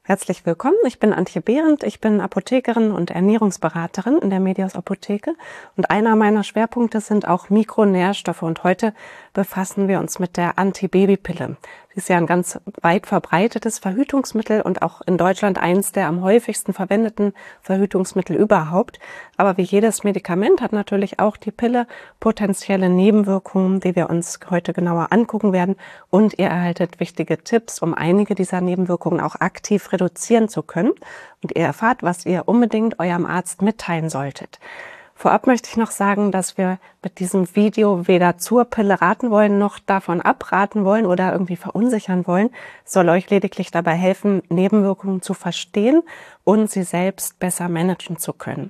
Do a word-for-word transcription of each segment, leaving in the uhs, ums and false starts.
Herzlich willkommen, ich bin Antje Behrendt, ich bin Apothekerin und Ernährungsberaterin in der Medios Apotheke und einer meiner Schwerpunkte sind auch Mikronährstoffe und heute befassen wir uns mit der Antibabypille. Sie ist ja ein ganz weit verbreitetes Verhütungsmittel und auch in Deutschland eins der am häufigsten verwendeten Verhütungsmittel überhaupt. Aber wie jedes Medikament hat natürlich auch die Pille potenzielle Nebenwirkungen, die wir uns heute genauer angucken werden. Und ihr erhaltet wichtige Tipps, um einige dieser Nebenwirkungen auch aktiv reduzieren zu können. Und ihr erfahrt, was ihr unbedingt eurem Arzt mitteilen solltet. Vorab möchte ich noch sagen, dass wir mit diesem Video weder zur Pille raten wollen, noch davon abraten wollen oder irgendwie verunsichern wollen. Es soll euch lediglich dabei helfen, Nebenwirkungen zu verstehen und sie selbst besser managen zu können.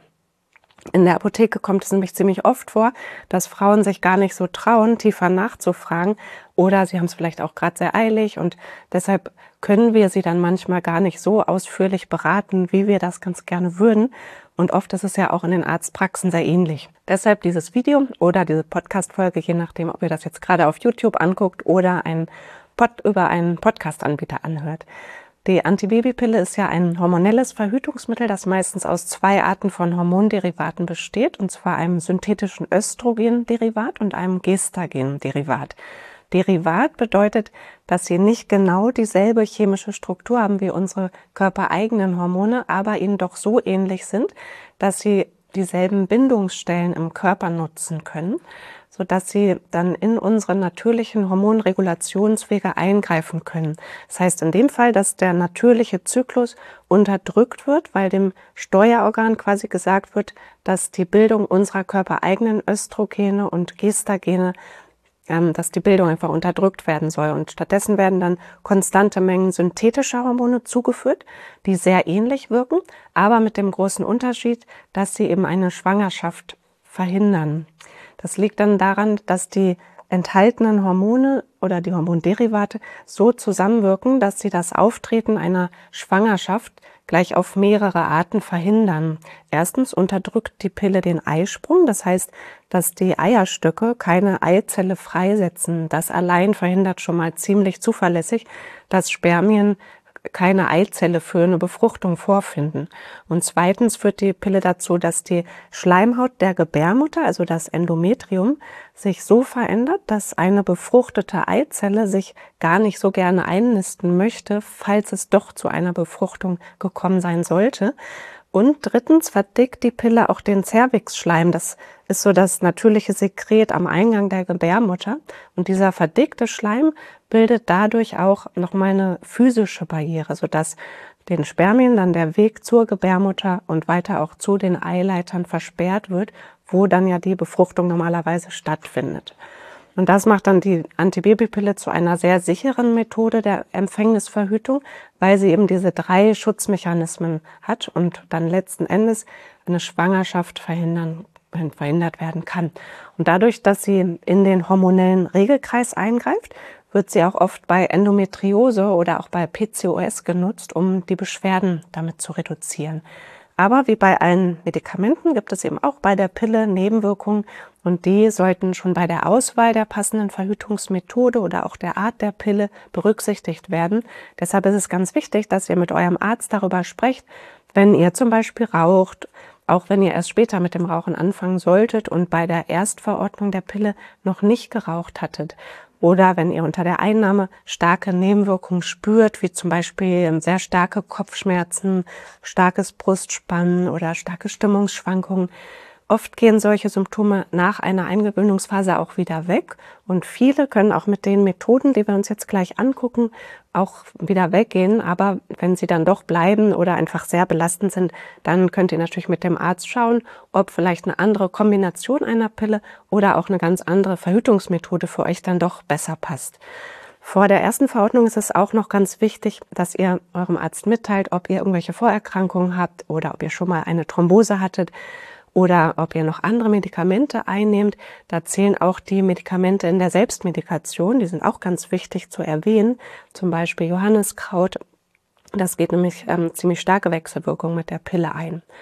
In der Apotheke kommt es nämlich ziemlich oft vor, dass Frauen sich gar nicht so trauen, tiefer nachzufragen oder sie haben es vielleicht auch gerade sehr eilig und deshalb können wir sie dann manchmal gar nicht so ausführlich beraten, wie wir das ganz gerne würden. Und oft ist es ja auch in den Arztpraxen sehr ähnlich. Deshalb dieses Video oder diese Podcast-Folge, je nachdem, ob ihr das jetzt gerade auf YouTube anguckt oder einen Pod über einen Podcast-Anbieter anhört. Die Antibabypille ist ja ein hormonelles Verhütungsmittel, das meistens aus zwei Arten von Hormonderivaten besteht, und zwar einem synthetischen Östrogenderivat und einem Gestagenderivat. Derivat bedeutet, dass sie nicht genau dieselbe chemische Struktur haben wie unsere körpereigenen Hormone, aber ihnen doch so ähnlich sind, dass sie dieselben Bindungsstellen im Körper nutzen können, sodass sie dann in unsere natürlichen Hormonregulationswege eingreifen können. Das heißt in dem Fall, dass der natürliche Zyklus unterdrückt wird, weil dem Steuerorgan quasi gesagt wird, dass die Bildung unserer körpereigenen Östrogene und Gestagene dass die Bildung einfach unterdrückt werden soll. Und stattdessen werden dann konstante Mengen synthetischer Hormone zugeführt, die sehr ähnlich wirken, aber mit dem großen Unterschied, dass sie eben eine Schwangerschaft verhindern. Das liegt dann daran, dass die enthaltenen Hormone oder die Hormonderivate so zusammenwirken, dass sie das Auftreten einer Schwangerschaft gleich auf mehrere Arten verhindern. Erstens unterdrückt die Pille den Eisprung, das heißt, dass die Eierstöcke keine Eizelle freisetzen. Das allein verhindert schon mal ziemlich zuverlässig, dass Spermien keine Eizelle für eine Befruchtung vorfinden. Und zweitens führt die Pille dazu, dass die Schleimhaut der Gebärmutter, also das Endometrium, sich so verändert, dass eine befruchtete Eizelle sich gar nicht so gerne einnisten möchte, falls es doch zu einer Befruchtung gekommen sein sollte. Und drittens verdickt die Pille auch den Zervixschleim. Das ist so das natürliche Sekret am Eingang der Gebärmutter. Und dieser verdickte Schleim bildet dadurch auch nochmal eine physische Barriere, sodass den Spermien dann der Weg zur Gebärmutter und weiter auch zu den Eileitern versperrt wird, wo dann ja die Befruchtung normalerweise stattfindet. Und das macht dann die Antibabypille zu einer sehr sicheren Methode der Empfängnisverhütung, weil sie eben diese drei Schutzmechanismen hat und dann letzten Endes eine Schwangerschaft verhindern, verhindert werden kann. Und dadurch, dass sie in den hormonellen Regelkreis eingreift, wird sie auch oft bei Endometriose oder auch bei P C O S genutzt, um die Beschwerden damit zu reduzieren. Aber wie bei allen Medikamenten gibt es eben auch bei der Pille Nebenwirkungen und die sollten schon bei der Auswahl der passenden Verhütungsmethode oder auch der Art der Pille berücksichtigt werden. Deshalb ist es ganz wichtig, dass ihr mit eurem Arzt darüber sprecht, wenn ihr zum Beispiel raucht, auch wenn ihr erst später mit dem Rauchen anfangen solltet und bei der Erstverordnung der Pille noch nicht geraucht hattet. Oder wenn ihr unter der Einnahme starke Nebenwirkungen spürt, wie zum Beispiel sehr starke Kopfschmerzen, starkes Brustspannen oder starke Stimmungsschwankungen. Oft gehen solche Symptome nach einer Eingewöhnungsphase auch wieder weg und viele können auch mit den Methoden, die wir uns jetzt gleich angucken, auch wieder weggehen. Aber wenn sie dann doch bleiben oder einfach sehr belastend sind, dann könnt ihr natürlich mit dem Arzt schauen, ob vielleicht eine andere Kombination einer Pille oder auch eine ganz andere Verhütungsmethode für euch dann doch besser passt. Vor der ersten Verordnung ist es auch noch ganz wichtig, dass ihr eurem Arzt mitteilt, ob ihr irgendwelche Vorerkrankungen habt oder ob ihr schon mal eine Thrombose hattet oder ob ihr noch andere Medikamente einnehmt. Da zählen auch die Medikamente in der Selbstmedikation, die sind auch ganz wichtig zu erwähnen, zum Beispiel Johanniskraut. Das geht nämlich ähm, ziemlich starke Wechselwirkung mit der Pille ein.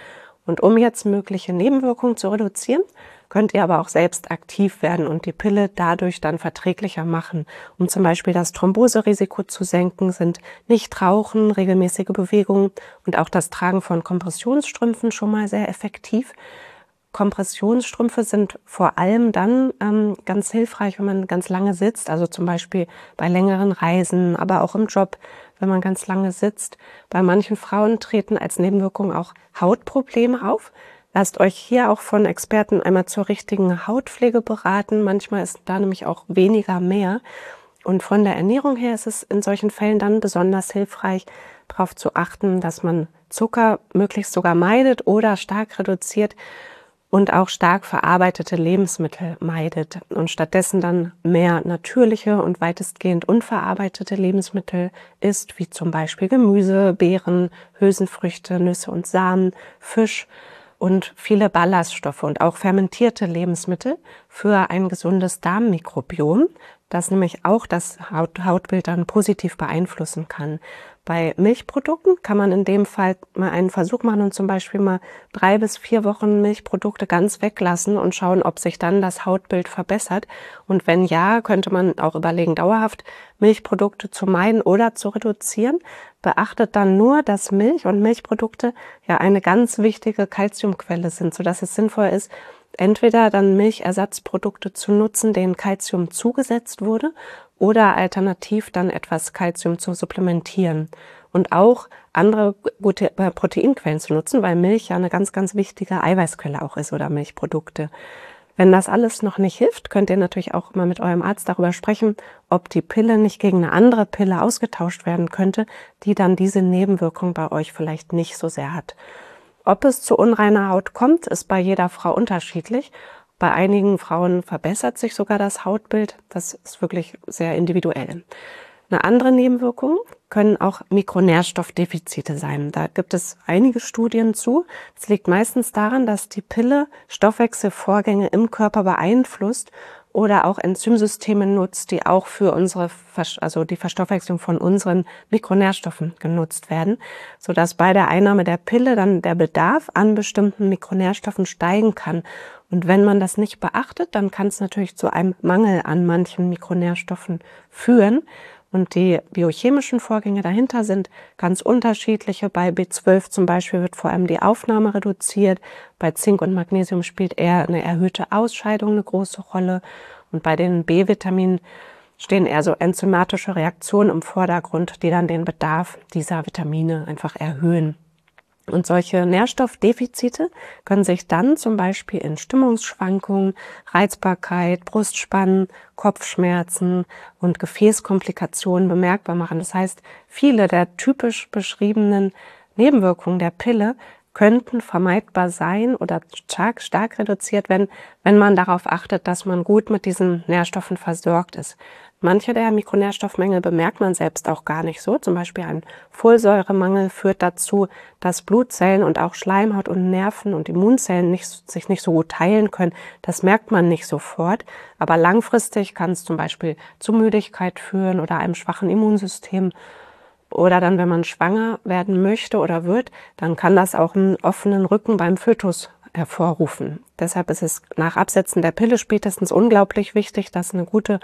Und um jetzt mögliche Nebenwirkungen zu reduzieren, könnt ihr aber auch selbst aktiv werden und die Pille dadurch dann verträglicher machen. Um zum Beispiel das Thromboserisiko zu senken, sind Nichtrauchen, regelmäßige Bewegungen und auch das Tragen von Kompressionsstrümpfen schon mal sehr effektiv. Kompressionsstrümpfe sind vor allem dann ähm, ganz hilfreich, wenn man ganz lange sitzt, also zum Beispiel bei längeren Reisen, aber auch im Job, wenn man ganz lange sitzt. Bei manchen Frauen treten als Nebenwirkung auch Hautprobleme auf. Lasst euch hier auch von Experten einmal zur richtigen Hautpflege beraten. Manchmal ist da nämlich auch weniger mehr. Und von der Ernährung her ist es in solchen Fällen dann besonders hilfreich, darauf zu achten, dass man Zucker möglichst sogar meidet oder stark reduziert und auch stark verarbeitete Lebensmittel meidet und stattdessen dann mehr natürliche und weitestgehend unverarbeitete Lebensmittel isst, wie zum Beispiel Gemüse, Beeren, Hülsenfrüchte, Nüsse und Samen, Fisch und viele Ballaststoffe und auch fermentierte Lebensmittel für ein gesundes Darmmikrobiom, das nämlich auch das Haut Hautbild dann positiv beeinflussen kann. Bei Milchprodukten kann man in dem Fall mal einen Versuch machen und zum Beispiel mal drei bis vier Wochen Milchprodukte ganz weglassen und schauen, ob sich dann das Hautbild verbessert. Und wenn ja, könnte man auch überlegen, dauerhaft Milchprodukte zu meiden oder zu reduzieren. Beachtet dann nur, dass Milch und Milchprodukte ja eine ganz wichtige Calciumquelle sind, sodass es sinnvoll ist, entweder dann Milchersatzprodukte zu nutzen, denen Calcium zugesetzt wurde, oder alternativ dann etwas Calcium zu supplementieren. Und auch andere gute Proteinquellen zu nutzen, weil Milch ja eine ganz, ganz wichtige Eiweißquelle auch ist oder Milchprodukte. Wenn das alles noch nicht hilft, könnt ihr natürlich auch mal mit eurem Arzt darüber sprechen, ob die Pille nicht gegen eine andere Pille ausgetauscht werden könnte, die dann diese Nebenwirkung bei euch vielleicht nicht so sehr hat. Ob es zu unreiner Haut kommt, ist bei jeder Frau unterschiedlich. Bei einigen Frauen verbessert sich sogar das Hautbild. Das ist wirklich sehr individuell. Eine andere Nebenwirkung können auch Mikronährstoffdefizite sein. Da gibt es einige Studien zu. Es liegt meistens daran, dass die Pille Stoffwechselvorgänge im Körper beeinflusst oder auch Enzymsysteme nutzt, die auch für unsere, also die Verstoffwechslung von unseren Mikronährstoffen genutzt werden, sodass bei der Einnahme der Pille dann der Bedarf an bestimmten Mikronährstoffen steigen kann. Und wenn man das nicht beachtet, dann kann es natürlich zu einem Mangel an manchen Mikronährstoffen führen. Und die biochemischen Vorgänge dahinter sind ganz unterschiedliche. Bei B zwölf zum Beispiel wird vor allem die Aufnahme reduziert. Bei Zink und Magnesium spielt eher eine erhöhte Ausscheidung eine große Rolle. Und bei den B-Vitaminen stehen eher so enzymatische Reaktionen im Vordergrund, die dann den Bedarf dieser Vitamine einfach erhöhen. Und solche Nährstoffdefizite können sich dann zum Beispiel in Stimmungsschwankungen, Reizbarkeit, Brustspannen, Kopfschmerzen und Gefäßkomplikationen bemerkbar machen. Das heißt, viele der typisch beschriebenen Nebenwirkungen der Pille könnten vermeidbar sein oder stark, stark reduziert werden, wenn man darauf achtet, dass man gut mit diesen Nährstoffen versorgt ist. Manche der Mikronährstoffmängel bemerkt man selbst auch gar nicht so. Zum Beispiel ein Folsäuremangel führt dazu, dass Blutzellen und auch Schleimhaut und Nerven und Immunzellen nicht, sich nicht so gut teilen können. Das merkt man nicht sofort. Aber langfristig kann es zum Beispiel zu Müdigkeit führen oder einem schwachen Immunsystem. Oder dann, wenn man schwanger werden möchte oder wird, dann kann das auch einen offenen Rücken beim Fötus hervorrufen. Deshalb ist es nach Absetzen der Pille spätestens unglaublich wichtig, dass eine gute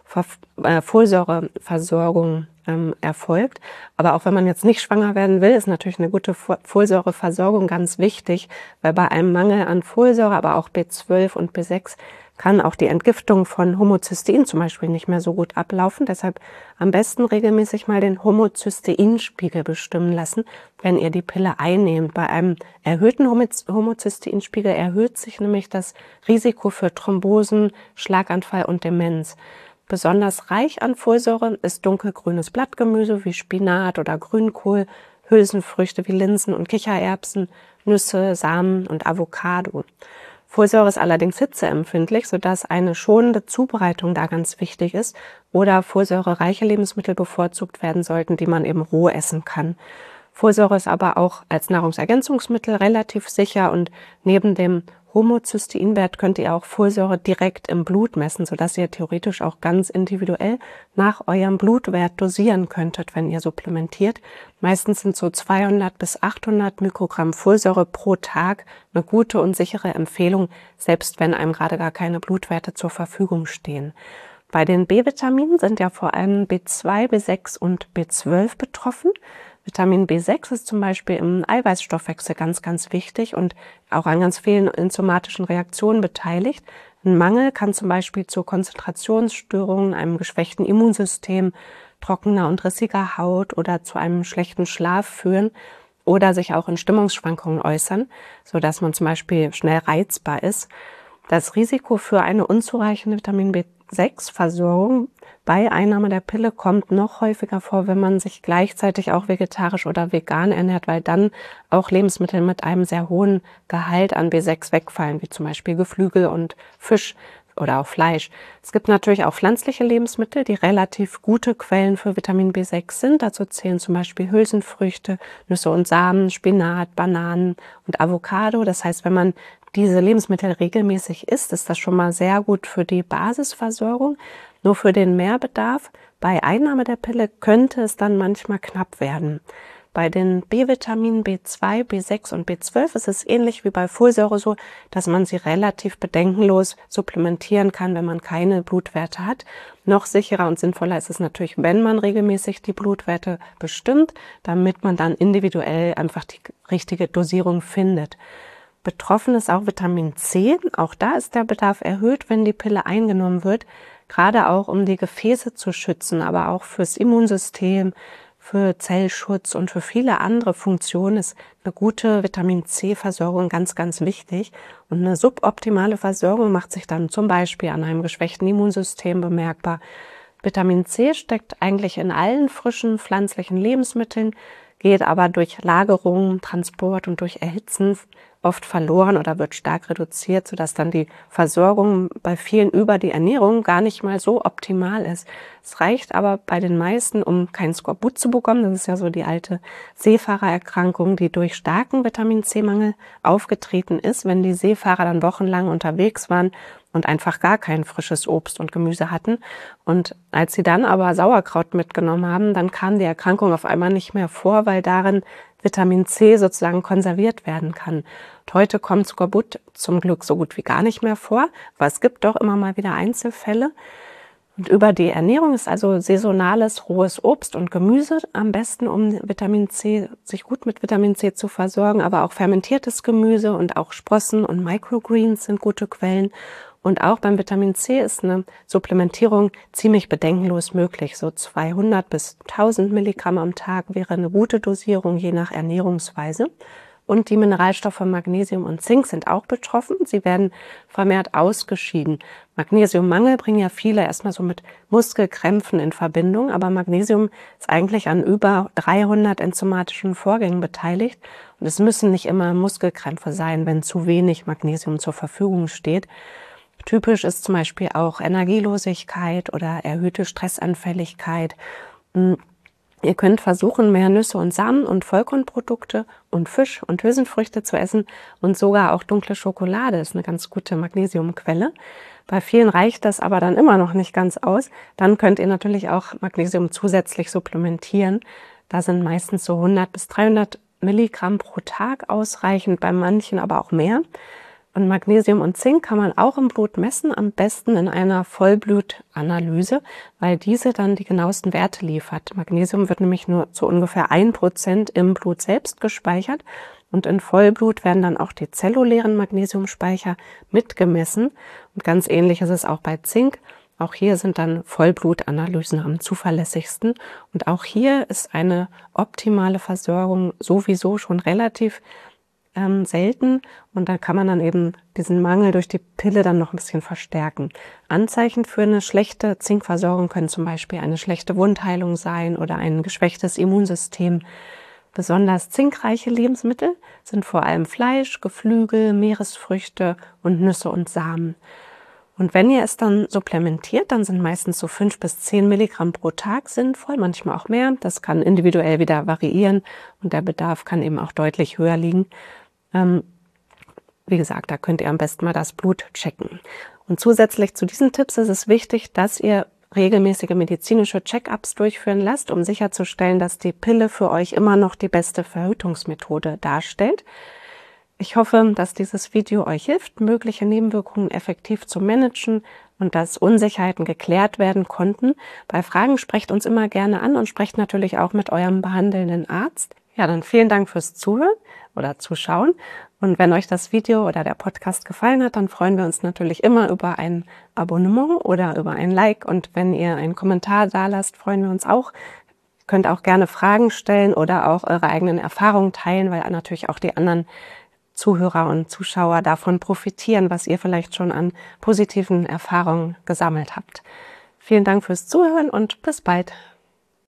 Folsäureversorgung ähm, erfolgt. Aber auch wenn man jetzt nicht schwanger werden will, ist natürlich eine gute Folsäureversorgung ganz wichtig, weil bei einem Mangel an Folsäure, aber auch B zwölf und B sechs, kann auch die Entgiftung von Homozystein zum Beispiel nicht mehr so gut ablaufen. Deshalb am besten regelmäßig mal den Homozysteinspiegel bestimmen lassen, wenn ihr die Pille einnehmt. Bei einem erhöhten Homozysteinspiegel erhöht sich nämlich das Risiko für Thrombosen, Schlaganfall und Demenz. Besonders reich an Folsäure ist dunkelgrünes Blattgemüse wie Spinat oder Grünkohl, Hülsenfrüchte wie Linsen und Kichererbsen, Nüsse, Samen und Avocado. Folsäure ist allerdings hitzeempfindlich, sodass eine schonende Zubereitung da ganz wichtig ist oder folsäurereiche Lebensmittel bevorzugt werden sollten, die man eben roh essen kann. Folsäure ist aber auch als Nahrungsergänzungsmittel relativ sicher und neben dem Homozysteinwert könnt ihr auch Folsäure direkt im Blut messen, sodass ihr theoretisch auch ganz individuell nach eurem Blutwert dosieren könntet, wenn ihr supplementiert. Meistens sind so zweihundert bis achthundert Mikrogramm Folsäure pro Tag eine gute und sichere Empfehlung, selbst wenn einem gerade gar keine Blutwerte zur Verfügung stehen. Bei den B-Vitaminen sind ja vor allem B zwei, B sechs und B zwölf betroffen. Vitamin B sechs ist zum Beispiel im Eiweißstoffwechsel ganz, ganz wichtig und auch an ganz vielen enzymatischen Reaktionen beteiligt. Ein Mangel kann zum Beispiel zu Konzentrationsstörungen, einem geschwächten Immunsystem, trockener und rissiger Haut oder zu einem schlechten Schlaf führen oder sich auch in Stimmungsschwankungen äußern, sodass man zum Beispiel schnell reizbar ist. Das Risiko für eine unzureichende Vitamin B sechs Versorgung bei Einnahme der Pille kommt noch häufiger vor, wenn man sich gleichzeitig auch vegetarisch oder vegan ernährt, weil dann auch Lebensmittel mit einem sehr hohen Gehalt an B sechs wegfallen, wie zum Beispiel Geflügel und Fisch oder auch Fleisch. Es gibt natürlich auch pflanzliche Lebensmittel, die relativ gute Quellen für Vitamin B sechs sind. Dazu zählen zum Beispiel Hülsenfrüchte, Nüsse und Samen, Spinat, Bananen und Avocado. Das heißt, wenn man diese Lebensmittel regelmäßig isst, ist das schon mal sehr gut für die Basisversorgung. Nur für den Mehrbedarf bei Einnahme der Pille könnte es dann manchmal knapp werden. Bei den B-Vitaminen B zwei, B sechs und B zwölf ist es ähnlich wie bei Folsäure so, dass man sie relativ bedenkenlos supplementieren kann, wenn man keine Blutwerte hat. Noch sicherer und sinnvoller ist es natürlich, wenn man regelmäßig die Blutwerte bestimmt, damit man dann individuell einfach die richtige Dosierung findet. Betroffen ist auch Vitamin C. Auch da ist der Bedarf erhöht, wenn die Pille eingenommen wird, gerade auch um die Gefäße zu schützen, aber auch fürs Immunsystem, für Zellschutz und für viele andere Funktionen ist eine gute Vitamin-C-Versorgung ganz, ganz wichtig. Und eine suboptimale Versorgung macht sich dann zum Beispiel an einem geschwächten Immunsystem bemerkbar. Vitamin C steckt eigentlich in allen frischen pflanzlichen Lebensmitteln, geht aber durch Lagerung, Transport und durch Erhitzen oft verloren oder wird stark reduziert, sodass dann die Versorgung bei vielen über die Ernährung gar nicht mal so optimal ist. Es reicht aber bei den meisten, um keinen Skorbut zu bekommen. Das ist ja so die alte Seefahrererkrankung, die durch starken Vitamin-C-Mangel aufgetreten ist, wenn die Seefahrer dann wochenlang unterwegs waren und einfach gar kein frisches Obst und Gemüse hatten. Und als sie dann aber Sauerkraut mitgenommen haben, dann kam die Erkrankung auf einmal nicht mehr vor, weil darin Vitamin C sozusagen konserviert werden kann. Und heute kommt Skorbut zum Glück so gut wie gar nicht mehr vor, aber es gibt doch immer mal wieder Einzelfälle. Und über die Ernährung ist also saisonales, rohes Obst und Gemüse am besten, um Vitamin C, sich gut mit Vitamin C zu versorgen, aber auch fermentiertes Gemüse und auch Sprossen und Microgreens sind gute Quellen. Und auch beim Vitamin C ist eine Supplementierung ziemlich bedenkenlos möglich. So zweihundert bis tausend Milligramm am Tag wäre eine gute Dosierung, je nach Ernährungsweise. Und die Mineralstoffe Magnesium und Zink sind auch betroffen. Sie werden vermehrt ausgeschieden. Magnesiummangel bringen ja viele erstmal so mit Muskelkrämpfen in Verbindung, aber Magnesium ist eigentlich an über dreihundert enzymatischen Vorgängen beteiligt. Und es müssen nicht immer Muskelkrämpfe sein, wenn zu wenig Magnesium zur Verfügung steht. Typisch ist zum Beispiel auch Energielosigkeit oder erhöhte Stressanfälligkeit. Ihr könnt versuchen, mehr Nüsse und Samen und Vollkornprodukte und Fisch und Hülsenfrüchte zu essen und sogar auch dunkle Schokolade ist eine ganz gute Magnesiumquelle. Bei vielen reicht das aber dann immer noch nicht ganz aus. Dann könnt ihr natürlich auch Magnesium zusätzlich supplementieren. Da sind meistens so hundert bis dreihundert Milligramm pro Tag ausreichend, bei manchen aber auch mehr. Und Magnesium und Zink kann man auch im Blut messen, am besten in einer Vollblutanalyse, weil diese dann die genauesten Werte liefert. Magnesium wird nämlich nur zu ungefähr ein Prozent im Blut selbst gespeichert und in Vollblut werden dann auch die zellulären Magnesiumspeicher mitgemessen. Und ganz ähnlich ist es auch bei Zink. Auch hier sind dann Vollblutanalysen am zuverlässigsten. Und auch hier ist eine optimale Versorgung sowieso schon relativ Ähm, selten und da kann man dann eben diesen Mangel durch die Pille dann noch ein bisschen verstärken. Anzeichen für eine schlechte Zinkversorgung können zum Beispiel eine schlechte Wundheilung sein oder ein geschwächtes Immunsystem. Besonders zinkreiche Lebensmittel sind vor allem Fleisch, Geflügel, Meeresfrüchte und Nüsse und Samen. Und wenn ihr es dann supplementiert, dann sind meistens so fünf bis zehn Milligramm pro Tag sinnvoll, manchmal auch mehr. Das kann individuell wieder variieren und der Bedarf kann eben auch deutlich höher liegen. Wie gesagt, da könnt ihr am besten mal das Blut checken. Und zusätzlich zu diesen Tipps ist es wichtig, dass ihr regelmäßige medizinische Check-ups durchführen lasst, um sicherzustellen, dass die Pille für euch immer noch die beste Verhütungsmethode darstellt. Ich hoffe, dass dieses Video euch hilft, mögliche Nebenwirkungen effektiv zu managen und dass Unsicherheiten geklärt werden konnten. Bei Fragen sprecht uns immer gerne an und sprecht natürlich auch mit eurem behandelnden Arzt. Ja, dann vielen Dank fürs Zuhören oder Zuschauen. Und wenn euch das Video oder der Podcast gefallen hat, dann freuen wir uns natürlich immer über ein Abonnement oder über ein Like. Und wenn ihr einen Kommentar da lasst, freuen wir uns auch. Ihr könnt auch gerne Fragen stellen oder auch eure eigenen Erfahrungen teilen, weil natürlich auch die anderen Zuhörer und Zuschauer davon profitieren, was ihr vielleicht schon an positiven Erfahrungen gesammelt habt. Vielen Dank fürs Zuhören und bis bald.